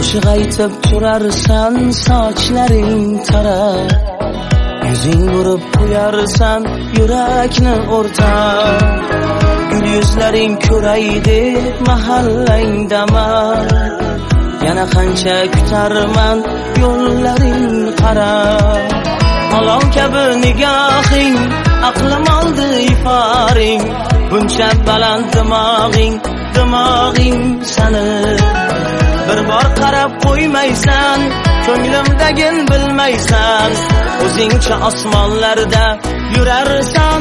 qo'shiq aytib turarsan, sochlaring tarab, yuzing urib qo'yarsan, yurakni o'rtab. Gul yuzlaring ko'raydi mahallangdaman, yana qancha kutarman yo'llaring qarab. Olov kabi nigohing, aqlim oldi iforing, buncha baland dimog'ing sani. Bir bor qarab qo'ymaysan, ko'nglimdagin bilmaysan, o'zingcha osmonlarda yurarsan.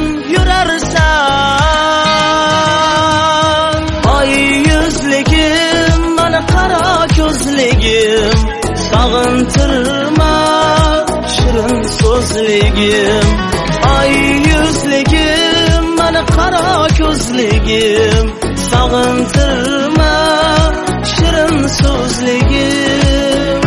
Oy yuzligim, mana qaro ko'zligim, sog'intirma shirin so'zligim. Oy yuzligim, mana qaro ko'zligim, sog'intirma shirin so'zligim.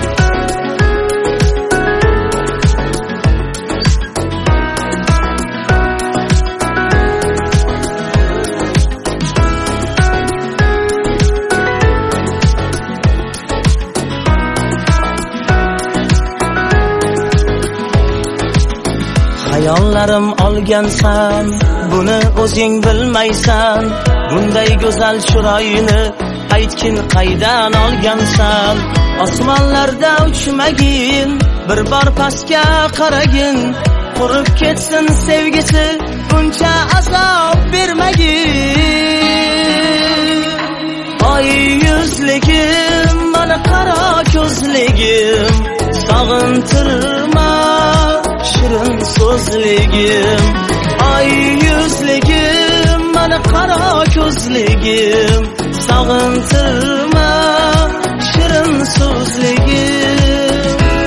Hayollarim olgansan, buni o'zing bilmaysan. Bunday go'zal chiroyini aytgin qaydan olgansan? Osmonlarda uchmagin, bir bor pastga qaragin, qurib ketsin sevgisi, buncha azob bermagin. Oy yuzligim, mana qaro ko'zligim, sog'intirma shirin so'zligim. Oy yuzligim, mana qaro ko'zligim, sog'intirma shirin so'zligim.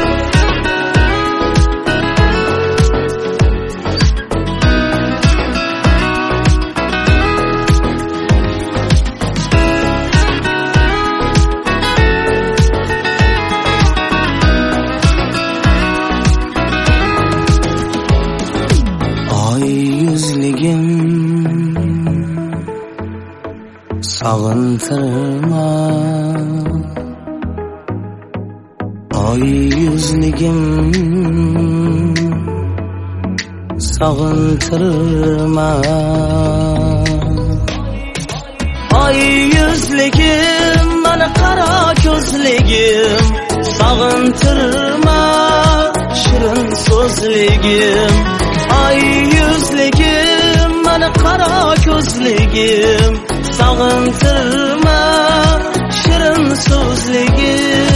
Oy yuzligim, sog'intirma. Oy yuzligim, sog'intirma. Oy yuzligim, mana qaro ko'zligim, sog'intirma shirin so'zligim. Oy yuzligim, mana qaro ko'zligim, sog'intirma shirin so'zligim.